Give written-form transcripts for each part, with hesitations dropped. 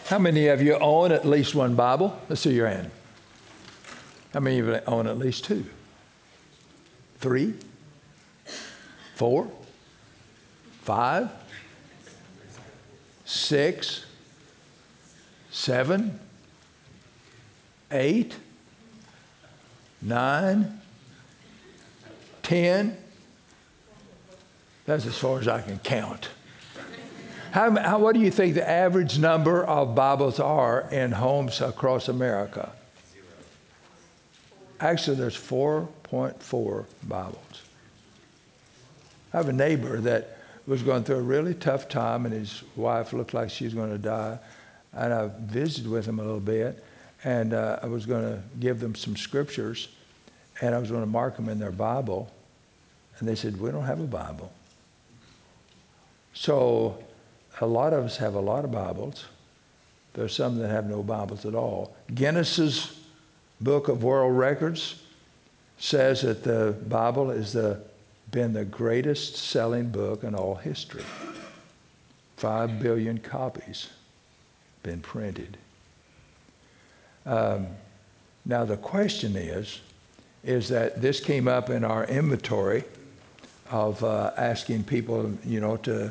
How many of you own at least one Bible? Let's see your hand. How many of you own at least two? 3? 4? 5? 6? 7? 8? 9? 10? That's as far as I can count. What do you think the average number of Bibles are in homes across America? 0. Actually, there's 4.4 Bibles. I have a neighbor that was going through a really tough time, and his wife looked like she was going to die. And I visited with him a little bit, and I was going to give them some scriptures, and I was going to mark them in their Bible. And they said, "We don't have a Bible." So a lot of us have a lot of Bibles. There's some that have no Bibles at all. Guinness's Book of World Records says that the Bible has been the greatest selling book in all history. 5 billion copies been printed. Now the question is that this came up in our inventory of asking people, to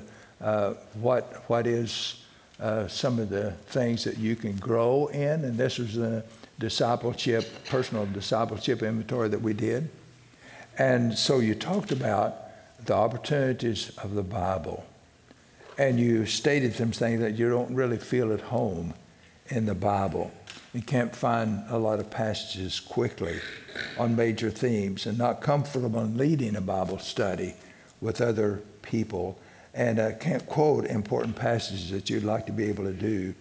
what is some of the things that you can grow in, and this was the personal discipleship inventory that we did. And so you talked about the opportunities of the Bible, and you stated some things that you don't really feel at home in the Bible. You can't find a lot of passages quickly on major themes, and not comfortable in leading a Bible study with other people, and can't quote important passages that you'd like to be able to do,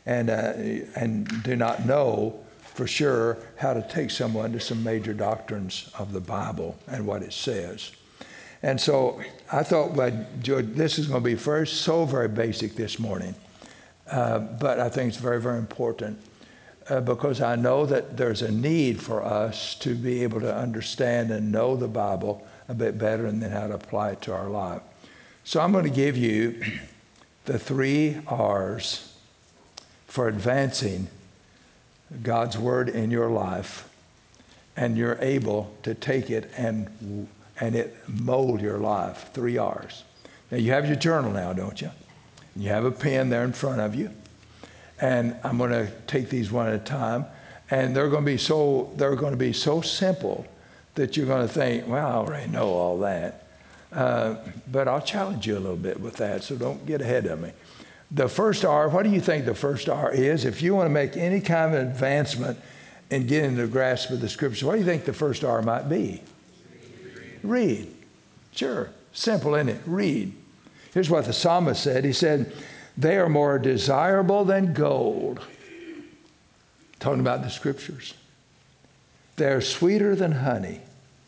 and do not know for sure how to take someone to some major doctrines of the Bible and what it says. And so I thought, George, this is going to be first so very basic this morning, but I think it's very, very important because I know that there's a need for us to be able to understand and know the Bible a bit better and then how to apply it to our life. So I'm going to give you the 3 R's for advancing God's Word in your life, and you're able to take it and it mold your life. 3 R's. Now you have your journal now, don't you? You have a pen there in front of you, and I'm going to take these one at a time, and they're going to be so simple that you're going to think, well, I already know all that. But I'll challenge you a little bit with that, so don't get ahead of me. The first R, what do you think the first R is? If you want to make any kind of advancement in getting the grasp of the Scripture, what do you think the first R might be? Read. Sure. Simple, isn't it? Read. Here's what the psalmist said. He said, "They are more desirable than gold." Talking about the Scriptures. "They're sweeter than honey,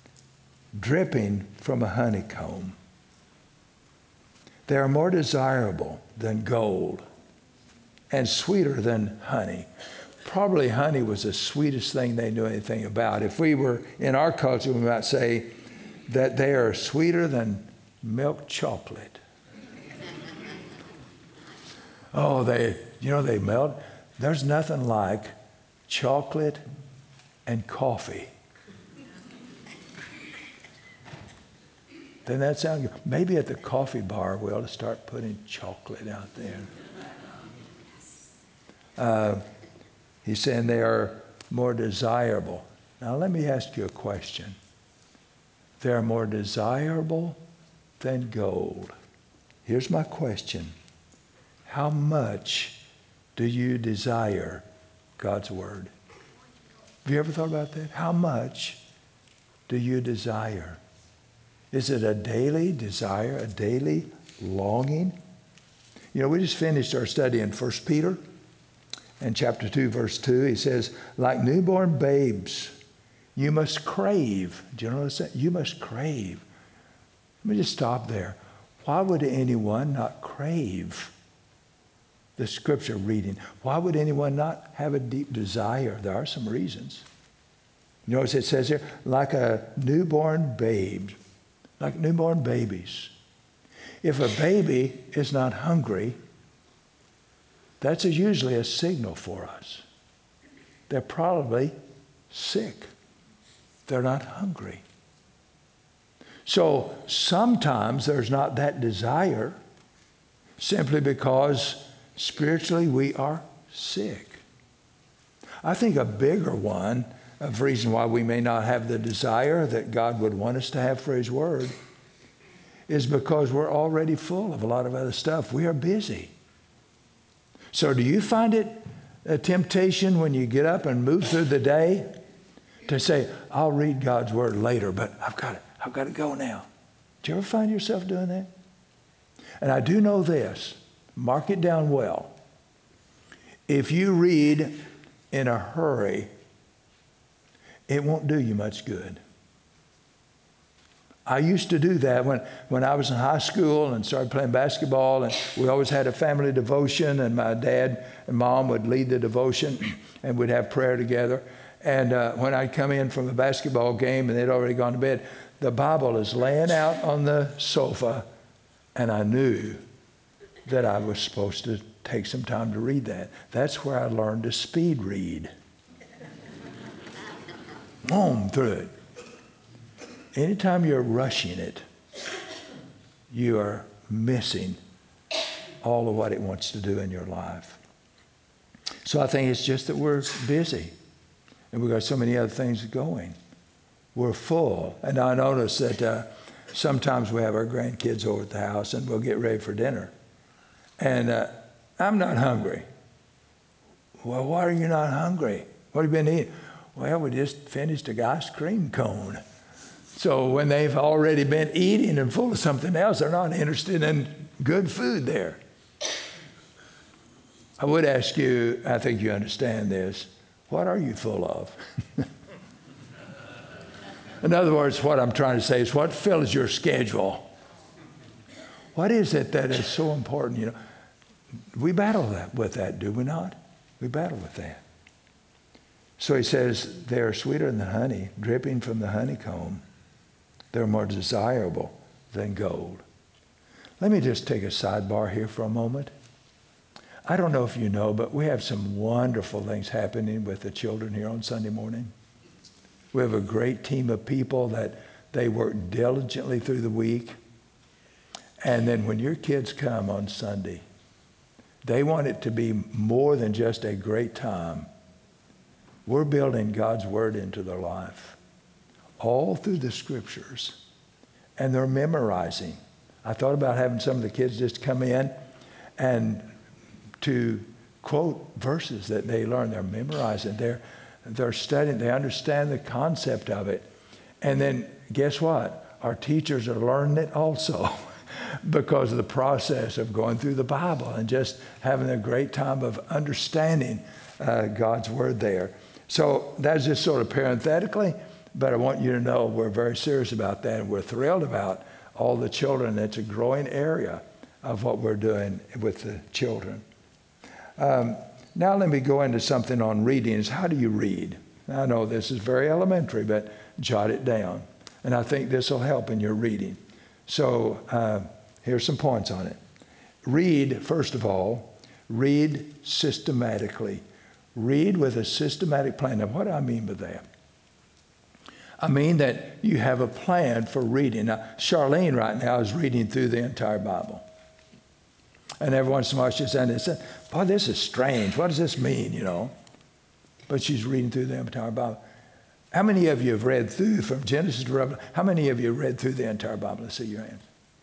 dripping from a honeycomb." They are more desirable than gold and sweeter than honey. Probably honey was the sweetest thing they knew anything about. If we were in our culture, we might say that they are sweeter than milk chocolate. Oh, they melt. There's nothing like chocolate and coffee. Doesn't that sound good? Maybe at the coffee bar we ought to start putting chocolate out there. He's saying they are more desirable. Now let me ask you a question. They're more desirable than gold. Here's my question. How much do you desire God's Word? Have you ever thought about that? How much do you desire? Is it a daily desire, a daily longing? We just finished our study in 1 Peter, and chapter 2, verse 2. He says, "Like newborn babes, you must crave." Do you notice that? You must crave. Let me just stop there. Why would anyone not crave the Scripture reading? Why would anyone not have a deep desire? There are some reasons. You notice it says here, like a newborn babe. Like newborn babies. If a baby is not hungry, that's usually a signal for us. They're probably sick. They're not hungry. So sometimes there's not that desire simply because spiritually we are sick. I think a bigger one of reason why we may not have the desire that God would want us to have for His Word is because we're already full of a lot of other stuff. We are busy. So do you find it a temptation when you get up and move through the day to say, I'll read God's Word later, but I've got to go now? Do you ever find yourself doing that? And I do know this. Mark it down well. If you read in a hurry, it won't do you much good. I used to do that when I was in high school and started playing basketball, and we always had a family devotion, and my dad and mom would lead the devotion, and we'd have prayer together. And when I'd come in from a basketball game and they'd already gone to bed, the Bible is laying out on the sofa, and I knew that I was supposed to take some time to read that. That's where I learned to speed read. Boom, through it. Anytime you're rushing it, you are missing all of what it wants to do in your life. So I think it's just that we're busy and we've got so many other things going. We're full. And I notice that sometimes we have our grandkids over at the house and we'll get ready for dinner. And I'm not hungry. Well, why are you not hungry? What have you been eating? Well, we just finished an ice cream cone. So when they've already been eating and full of something else, they're not interested in good food there. I would ask you, I think you understand this, what are you full of? In other words, what I'm trying to say is what fills your schedule? What is it that is so important? You know, we battle with that, do we not? We battle with that. So he says, they are sweeter than honey, dripping from the honeycomb. They're more desirable than gold. Let me just take a sidebar here for a moment. I don't know if you know, but we have some wonderful things happening with the children here on Sunday morning. We have a great team of people that they work diligently through the week. And then when your kids come on Sunday, they want it to be more than just a great time. We're building God's Word into their life, all through the Scriptures, and they're memorizing. I thought about having some of the kids just come in and to quote verses that they learn. They're memorizing. They're studying. They understand the concept of it. And then guess what? Our teachers are learning it also because of the process of going through the Bible and just having a great time of understanding God's Word there. So that's just sort of parenthetically, but I want you to know we're very serious about that, and we're thrilled about all the children. It's a growing area of what we're doing with the children. Now let me go into something on reading. Is how do you read? Now, I know this is very elementary, but jot it down. And I think this will help in your reading. So here's some points on it. Read, first of all, read systematically. Read with a systematic plan. Now, what do I mean by that? I mean that you have a plan for reading. Now, Charlene right now is reading through the entire Bible. And every once in a while she's saying, boy, this is strange. What does this mean, you know? But she's reading through the entire Bible. How many of you have read through from Genesis to Revelation? How many of you have read through the entire Bible? Let's see your hands.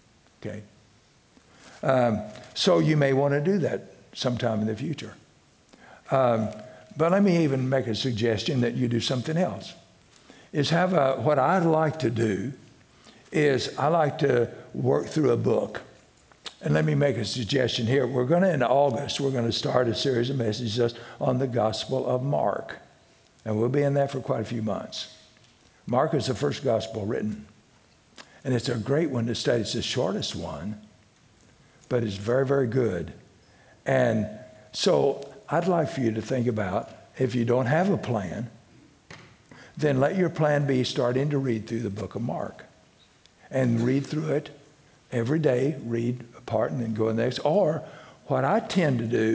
Okay. So you may want to do that sometime in the future. But let me even make a suggestion that you do something else. What I like to do is I like to work through a book. And let me make a suggestion here. In August, we're going to start a series of messages on the Gospel of Mark. And we'll be in that for quite a few months. Mark is the first gospel written. And it's a great one to study. It's the shortest one, but it's very, very good. And so I'd like for you to think about, if you don't have a plan, then let your plan be starting to read through the book of Mark. And read through it every day, read a part and then go to the next. Or what I tend to do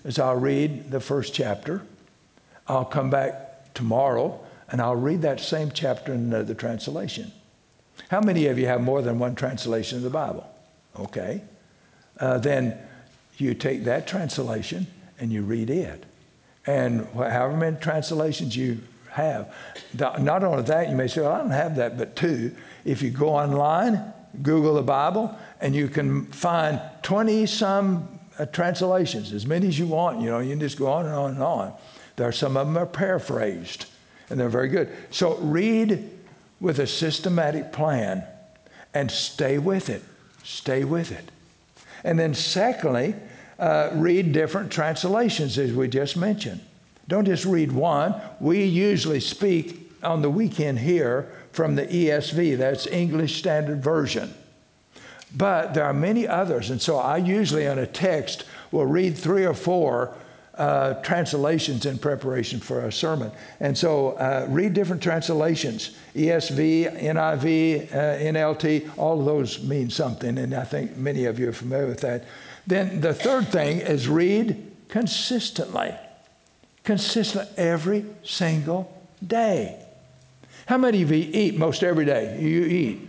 is I'll read the first chapter. I'll come back tomorrow and I'll read that same chapter in another translation. How many of you have more than one translation of the Bible? Okay. Then you take that translation and you read it. And however many translations you have, not only that, you may say, well, I don't have that, but two, if you go online, Google the Bible, and you can find 20-some translations, as many as you want. You can just go on and on and on. Some of them are paraphrased, and they're very good. So read with a systematic plan and stay with it. Stay with it. And then secondly, read different translations, as we just mentioned. Don't just read one. We usually speak on the weekend here from the ESV, that's English Standard Version. But there are many others, and so I usually on a text will read 3 or 4 translations in preparation for a sermon. And so read different translations, ESV, NIV, NLT, all of those mean something, and I think many of you are familiar with that. Then the third thing is read consistently. Consistent every single day. How many of you eat most every day? You eat.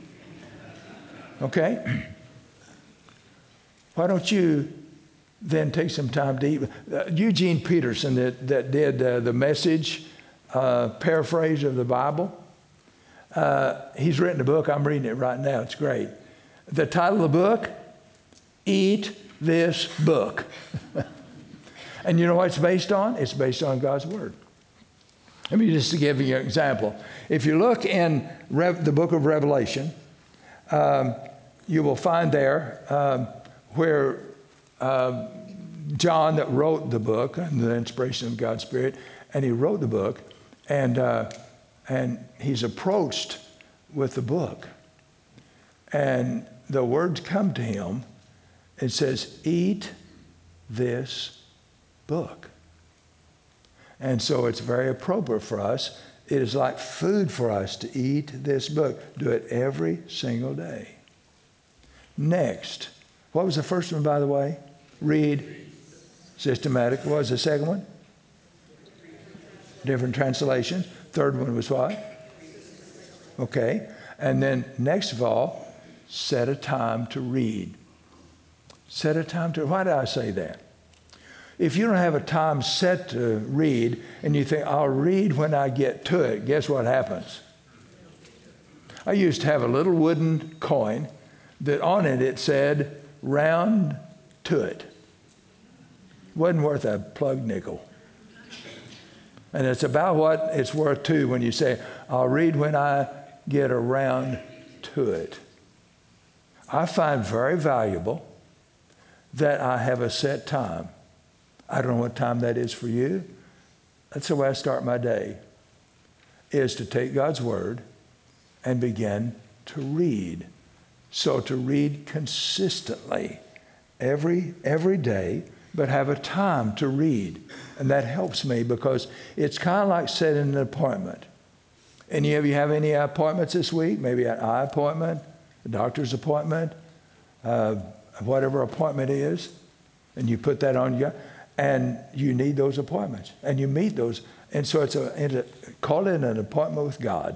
Okay? Why don't you then take some time to eat? Eugene Peterson that did the Message paraphrase of the Bible, he's written a book. I'm reading it right now. It's great. The title of the book, Eat This Book. And you know what it's based on? It's based on God's Word. Let me just give you an example. If you look in the book of Revelation, you will find there where John that wrote the book under the inspiration of God's Spirit, and he wrote the book, and he's approached with the book. And the words come to him. It says, eat this book. And so it's very appropriate for us. It is like food for us to eat this book. Do it every single day. Next. What was the first one, by the way? Read systematic. What was the second one? Different translations. Third one was what? Okay. And then next of all, set a time to read. Set a time to, why did I say that? If you don't have a time set to read and you think, I'll read when I get to it, guess what happens? I used to have a little wooden coin that on it said, round to it. Wasn't worth a plug nickel. And it's about what it's worth too when you say, I'll read when I get around to it. I find very valuable that I have a set time. I don't know what time that is for you. That's the way I start my day, is to take God's Word and begin to read. So to read consistently every day, but have a time to read. And that helps me because it's kind of like setting an appointment. Any of you have any appointments this week? Maybe an eye appointment, a doctor's appointment, whatever appointment is, and you put that on you. And you need those appointments, and you meet those. And so call it an appointment with God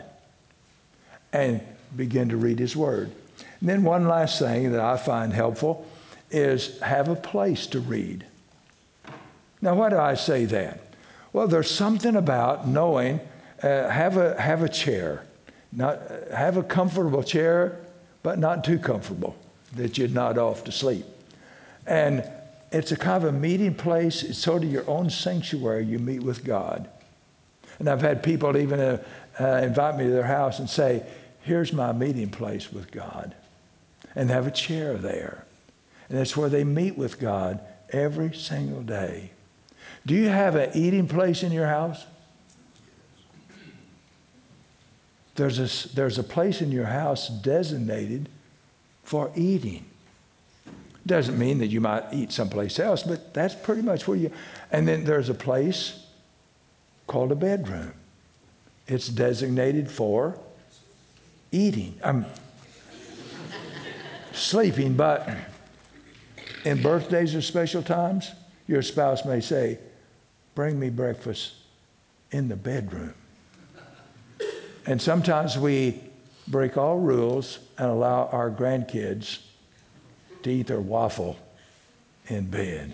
and begin to read His Word. And then one last thing that I find helpful is have a place to read. Now, why do I say that? Well, there's something about knowing, have a chair. Have a comfortable chair, but not too comfortable that you'd nod off to sleep. And it's a kind of a meeting place. It's sort of your own sanctuary. You meet with God. And I've had people even invite me to their house and say, here's my meeting place with God. And have a chair there. And that's where they meet with God every single day. Do you have an eating place in your house? There's a place in your house designated for eating. Doesn't mean that you might eat someplace else, but that's pretty much where you... And then there's a place called a bedroom. It's designated for eating. Sleeping, but in birthdays or special times, Your spouse may say, bring me breakfast in the bedroom. And sometimes we break all rules and allow our grandkids to eat their waffle in bed.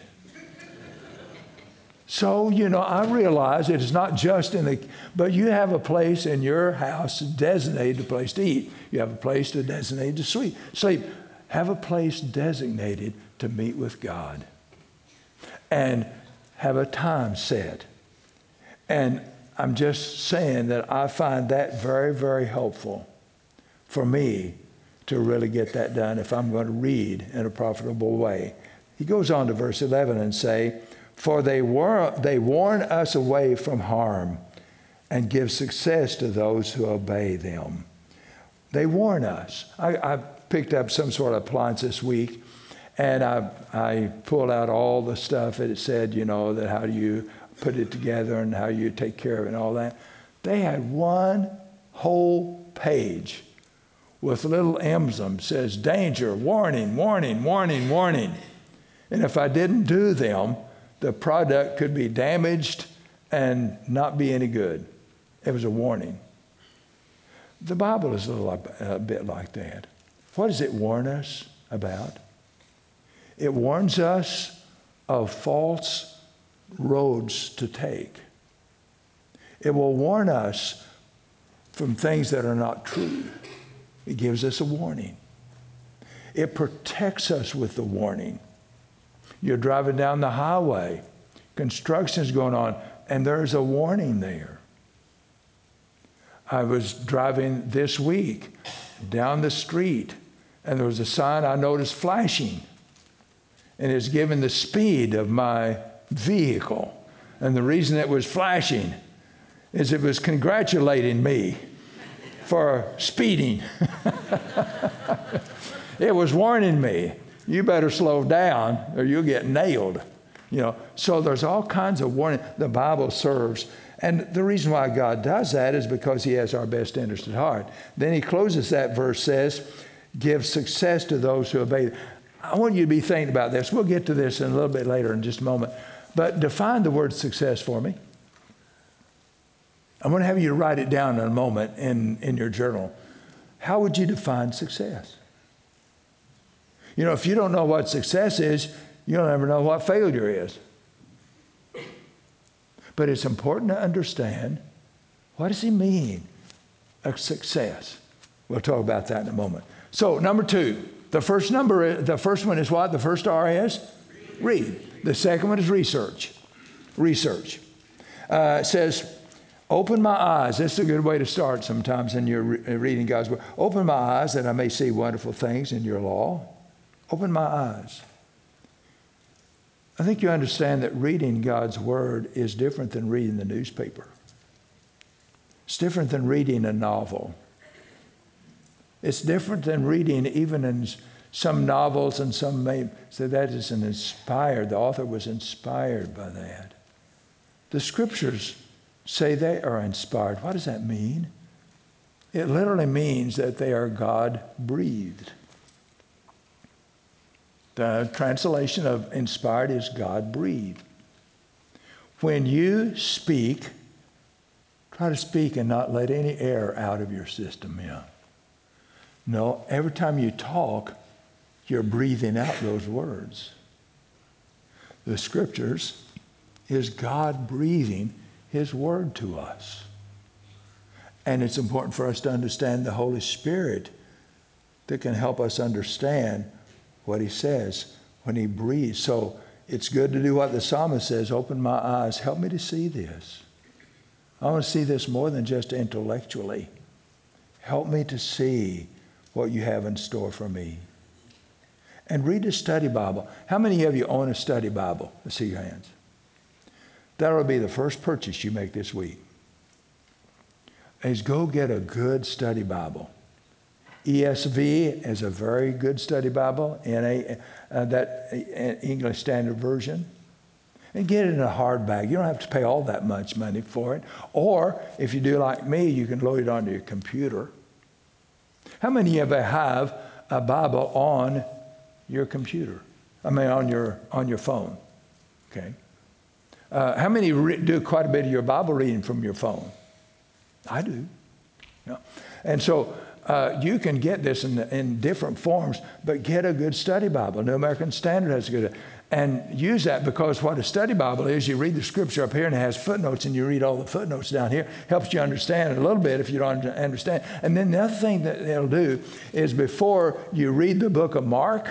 So, I realize it is not just but you have a place in your house designated a place to eat. You have a place designated to sleep. Have a place designated to meet with God. And have a time set. And I'm just saying that I find that very, very helpful for me to really get that done if I'm going to read in a profitable way. He goes on to verse 11 and say, for they warn us away from harm and give success to those who obey them. They warn us. I picked up some sort of appliance this week, and I pulled out all the stuff that it said, that how do you put it together and how you take care of it and all that. They had one whole page with little emblems says, danger, warning, warning, warning, warning. And if I didn't do them, the product could be damaged and not be any good. It was a warning. The Bible is a bit like that. What does it warn us about? It warns us of false roads to take. It will warn us from things that are not true. It gives us a warning. It protects us with the warning. You're driving down the highway, construction's going on, and there's a warning there. I was driving this week down the street, and there was a sign I noticed flashing, and it's giving the speed of my vehicle. And the reason it was flashing is it was congratulating me for speeding. It was warning me, you better slow down or you'll get nailed. So there's all kinds of warning the Bible serves. And the reason why God does that is because he has our best interest at heart. Then he closes that verse, says, give success to those who obey. I want you to be thinking about this. We'll get to this in a little bit later in just a moment. But define the word success for me. I'm going to have you write it down in a moment in your journal. How would you define success? If you don't know what success is, you'll never know what failure is. But it's important to understand, what does he mean, a success? We'll talk about that in a moment. So, number 2, the first one is what? The first R is? Read. The second one is research. Research. It says, open my eyes. This is a good way to start sometimes in your reading God's word. Open my eyes that I may see wonderful things in your law. Open my eyes. I think you understand that reading God's word is different than reading the newspaper. It's different than reading a novel. It's different than reading even in some novels, and some may say that is the author was inspired by that. The scriptures say they are inspired. What does that mean? It literally means that they are God-breathed. The translation of inspired is God-breathed. When you speak, try to speak and not let any air out of your system. No, every time you talk, you're breathing out those words. The scriptures is God breathing his word to us. And it's important for us to understand the Holy Spirit that can help us understand what he says when he breathes. So it's good to do what the psalmist says, open my eyes, help me to see this. I want to see this more than just intellectually. Help me to see what you have in store for me. And read a study Bible. How many of you own a study Bible? Let's see your hands. That will be the first purchase you make this week. Is go get a good study Bible. ESV is a very good study Bible, that English Standard Version. And get it in a hardback. You don't have to pay all that much money for it. Or if you do like me, you can load it onto your computer. How many of you have a Bible on your computer? On your phone? Okay. How many do quite a bit of your Bible reading from your phone? I do. Yeah. And so you can get this in different forms, but get a good study Bible. New American Standard has a good, and use that, because what a study Bible is, you read the scripture up here and it has footnotes, and you read all the footnotes down here. Helps you understand it a little bit if you don't understand. And then the other thing that it'll do is, before you read the book of Mark,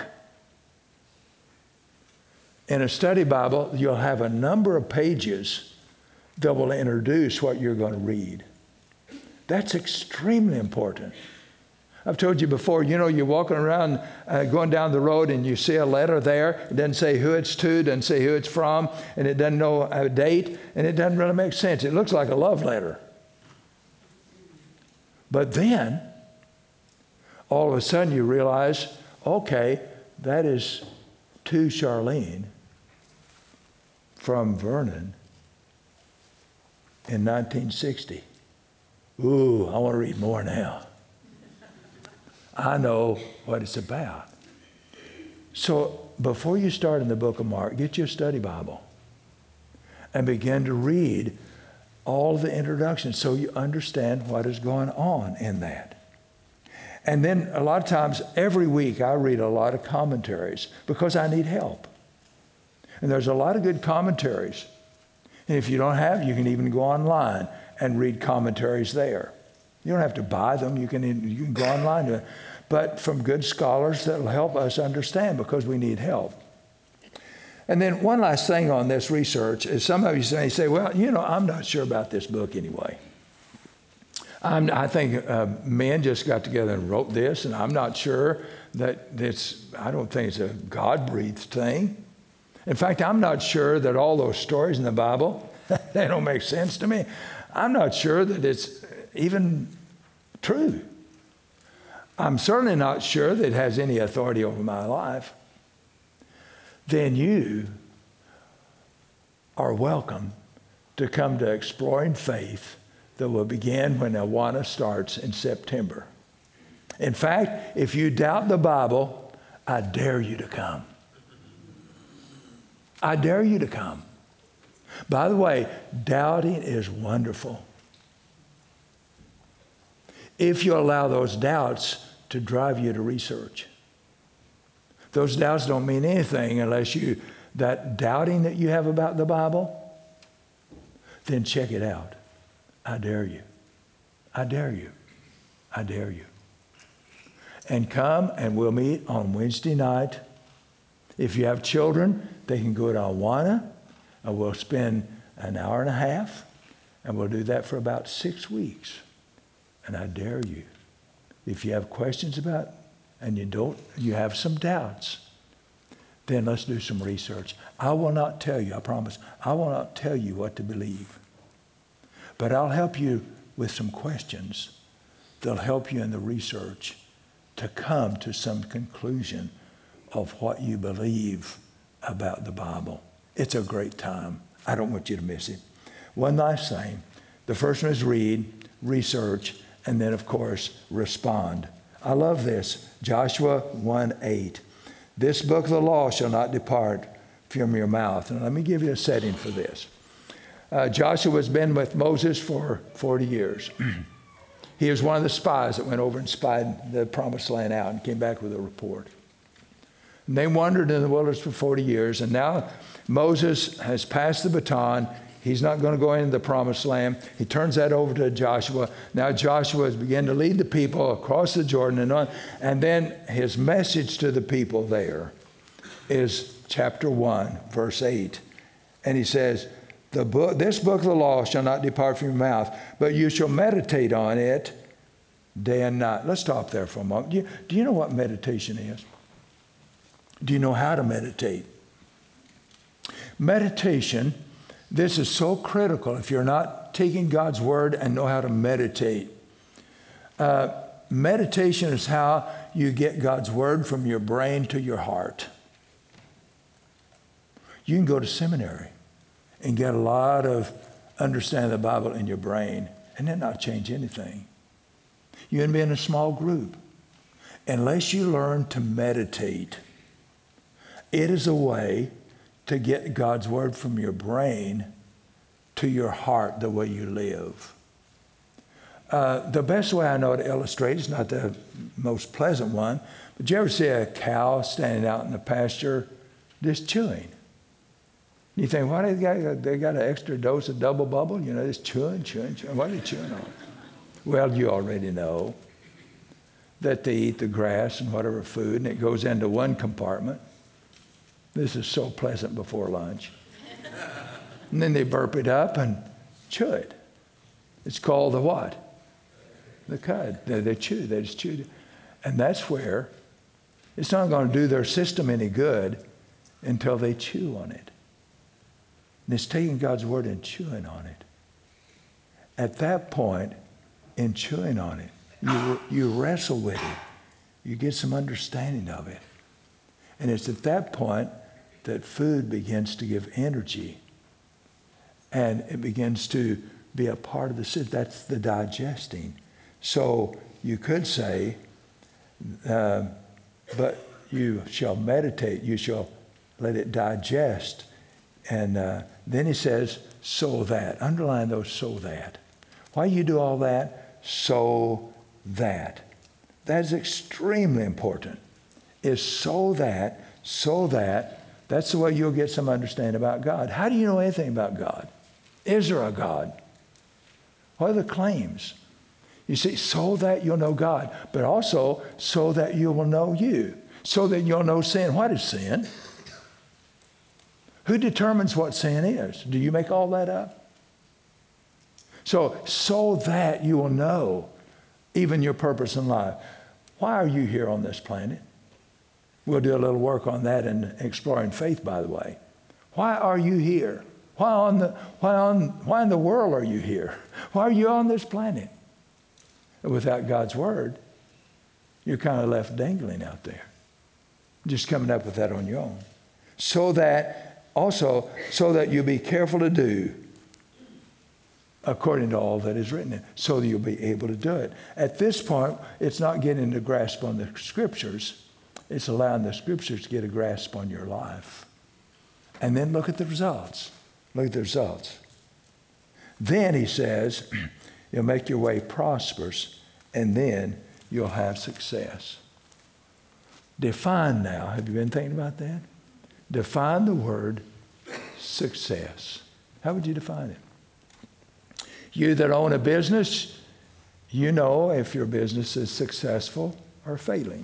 in a study Bible, you'll have a number of pages that will introduce what you're going to read. That's extremely important. I've told you before, you're walking around, going down the road, and you see a letter there. It doesn't say who it's to, doesn't say who it's from, and it doesn't know a date, and it doesn't really make sense. It looks like a love letter. But then, all of a sudden you realize, okay, that is to Charlene from Vernon in 1960. Ooh, I want to read more now. I know what it's about. So before you start in the book of Mark, get your study Bible and begin to read all the introductions so you understand what is going on in that. And then a lot of times, every week, I read a lot of commentaries because I need help. And there's a lot of good commentaries. And if you don't have, you can even go online and read commentaries there. You don't have to buy them. You can go online to it. But from good scholars that will help us understand, because we need help. And then one last thing on this research is, some of you say, well, I'm not sure about this book anyway. I think men just got together and wrote this, and I'm not sure that I don't think it's a God-breathed thing. In fact, I'm not sure that all those stories in the Bible, they don't make sense to me. I'm not sure that it's even true. I'm certainly not sure that it has any authority over my life. Then you are welcome to come to Exploring Faith that will begin when Awana starts in September. In fact, if you doubt the Bible, I dare you to come. I dare you to come. By the way, doubting is wonderful, if you allow those doubts to drive you to research. Those doubts don't mean anything unless that doubting that you have about the Bible, then check it out. I dare you. I dare you. I dare you. And come, and we'll meet on Wednesday night. If you have children, they can go to Awana, and we'll spend an hour and a half, and we'll do that for about 6 weeks. And I dare you, if you have questions about it, and you have some doubts, then let's do some research. I will not tell you, I promise, I will not tell you what to believe. But I'll help you with some questions that'll help you in the research to come to some conclusion of what you believe about the Bible. It's a great time. I don't want you to miss it. One last thing. The first one is read, research, and then, of course, respond. I love this. Joshua 1:8. This book of the law shall not depart from your mouth. And let me give you a setting for this. Joshua has been with Moses for 40 years. He was one of the spies that went over and spied the promised land out and came back with a report. And they wandered in the wilderness for 40 years, and now Moses has passed the baton. He's not going to go into the promised land. He turns that over to Joshua. Now Joshua has begun to lead the people across the Jordan and on. And then his message to the people there is chapter 1, verse 8. And he says, this book of the law shall not depart from your mouth, but you shall meditate on it day and night. Let's stop there for a moment. Do you know what meditation is? Do you know how to meditate? Meditation, this is so critical if you're not taking God's word and know how to meditate. Meditation is how you get God's word from your brain to your heart. You can go to seminary and get a lot of understanding of the Bible in your brain and then not change anything. You can be in a small group. Unless you learn to meditate, it is a way to get God's word from your brain to your heart the way you live. The best way I know to illustrate, it's not the most pleasant one, but did you ever see a cow standing out in the pasture just chewing? You think, why they got an extra dose of double bubble? You know, just chewing. What are they chewing on? Well, you already know that they eat the grass and whatever food, and it goes into one compartment. This is so pleasant before lunch. And then they burp it up and chew it. It's called the what? The cud. They chew. They just chew. And that's where it's not going to do their system any good until they chew on it. And it's taking God's word and chewing on it. At that point, in chewing on it, you wrestle with it. You get some understanding of it. And it's at that point that food begins to give energy. And it begins to be a part of the system. That's the digesting. So you could say, but you shall meditate, you shall let it digest. And then he says, so that. Underline those so that. Why you do all that? So that. That is extremely important. Is so that. That's the way you'll get some understanding about God. How do you know anything about God? Is there a God? What are the claims? You see, so that you'll know God, but also so that you will know you, so that you'll know sin. What is sin? Who determines what sin is? Do you make all that up? So that you will know even your purpose in life. Why are you here on this planet? We'll do a little work on that in Exploring Faith, by the way. Why are you here? Why in the world are you here? Why are you on this planet? Without God's word, you're kind of left dangling out there, just coming up with that on your own. So that you'll be careful to do according to all that is written in, so that you'll be able to do it. At this point, it's not getting a grasp on the scriptures. It's allowing the scriptures to get a grasp on your life. And then look at the results. Look at the results. Then he says, you'll make your way prosperous, and then you'll have success. Define now. Have you been thinking about that? Define the word success. How would you define it? You that own a business, you know if your business is successful or failing.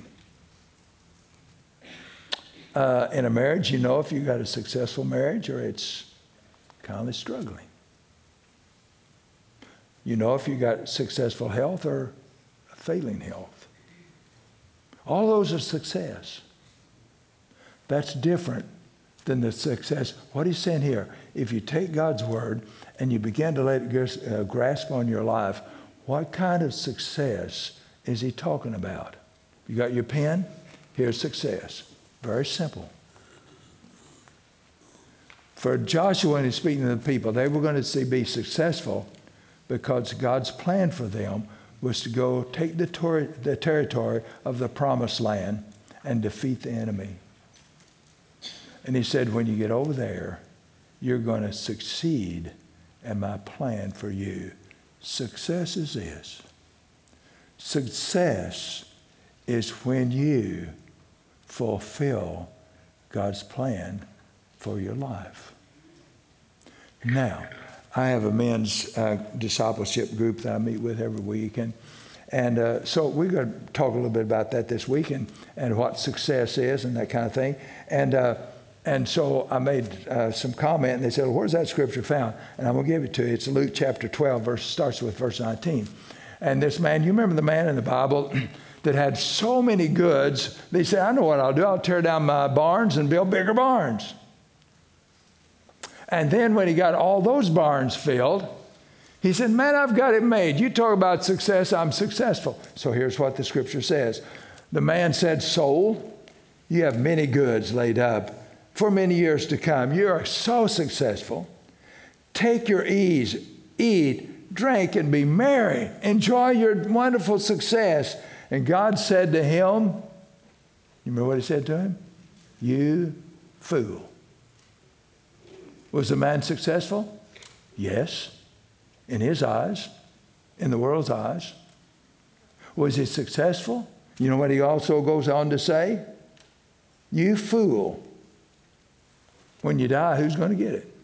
In a marriage, you know if you've got a successful marriage or it's kind of struggling. You know if you got successful health or failing health. All those are success. That's different than the success. What he's saying here, if you take God's word and you begin to let it grasp on your life, what kind of success is he talking about? You got your pen? Here's success. Very simple. For Joshua, when he's speaking to the people, they were going to be successful because God's plan for them was to go take the territory of the promised land and defeat the enemy. And he said, when you get over there, you're going to succeed in my plan for you. Success is this. Success is when you fulfill God's plan for your life. Now, I have a men's discipleship group that I meet with every week. And so we're going to talk a little bit about that this week and what success is and that kind of thing. And so I made some comment, and they said, well, where's that scripture found? And I'm going to give it to you. It's Luke chapter 12, starts with verse 19. And this man, you remember the man in the Bible that had so many goods, they said, I know what I'll do. I'll tear down my barns and build bigger barns. And then when he got all those barns filled, he said, man, I've got it made. You talk about success, I'm successful. So here's what the scripture says. The man said, soul, you have many goods laid up for many years to come. You are so successful. Take your ease, eat, drink, and be merry. Enjoy your wonderful success. And God said to him, you remember what he said to him? You fool. Was the man successful? Yes, in his eyes, in the world's eyes. Was he successful? You know what he also goes on to say? You fool. When you die, who's going to get it?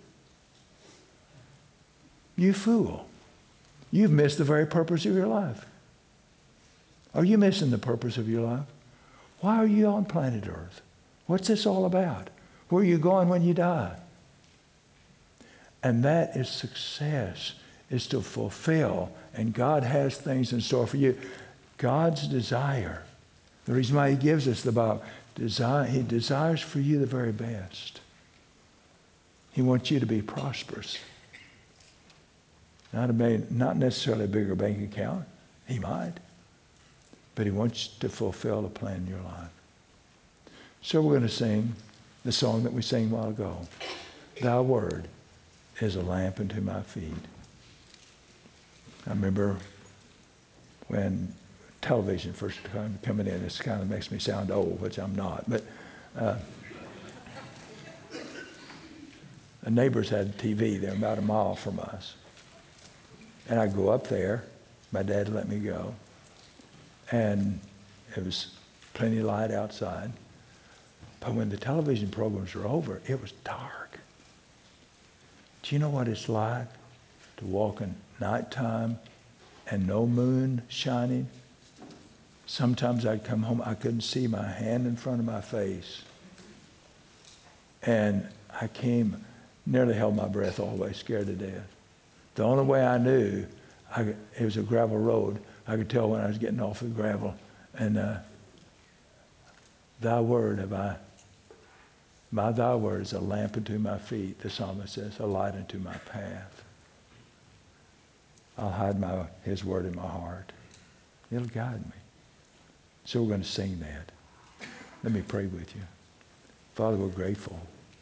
You fool. You've missed the very purpose of your life. Are you missing the purpose of your life? Why are you on planet Earth? What's this all about? Where are you going when you die? And that is success, is to fulfill. And God has things in store for you. God's desire, the reason why he gives us the Bible, he desires for you the very best. He wants you to be prosperous. Not necessarily a bigger bank account. He might. But he wants to fulfill a plan in your life. So we're going to sing the song that we sang a while ago. Thy word is a lamp unto my feet. I remember when television first started coming in, this kind of makes me sound old, which I'm not. But the neighbors had a TV. They're about a mile from us. And I'd go up there. My dad let me go. And it was plenty of light outside. But when the television programs were over, it was dark. Do you know what it's like to walk in nighttime and no moon shining? Sometimes I'd come home, I couldn't see my hand in front of my face. And I nearly held my breath all the way, scared to death. The only way I knew, it was a gravel road. I could tell when I was getting off the gravel. And thy word thy word is a lamp unto my feet, the psalmist says, a light unto my path. I'll hide his word in my heart. It'll guide me. So we're going to sing that. Let me pray with you. Father, we're grateful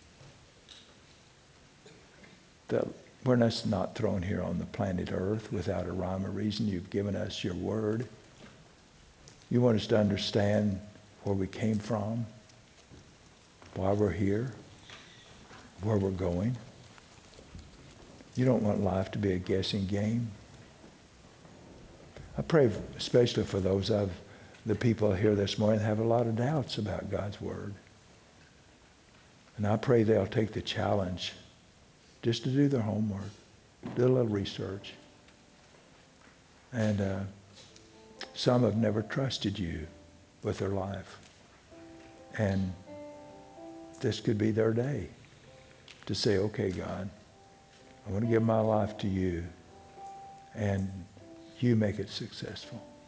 that we're not thrown here on the planet Earth without a rhyme or reason. You've given us your word. You want us to understand where we came from, why we're here, where we're going. You don't want life to be a guessing game. I pray especially for those of the people here this morning that have a lot of doubts about God's word. And I pray they'll take the challenge just to do their homework, do a little research. And some have never trusted you with their life. And this could be their day to say, okay, God, I want to give my life to you, and you make it successful.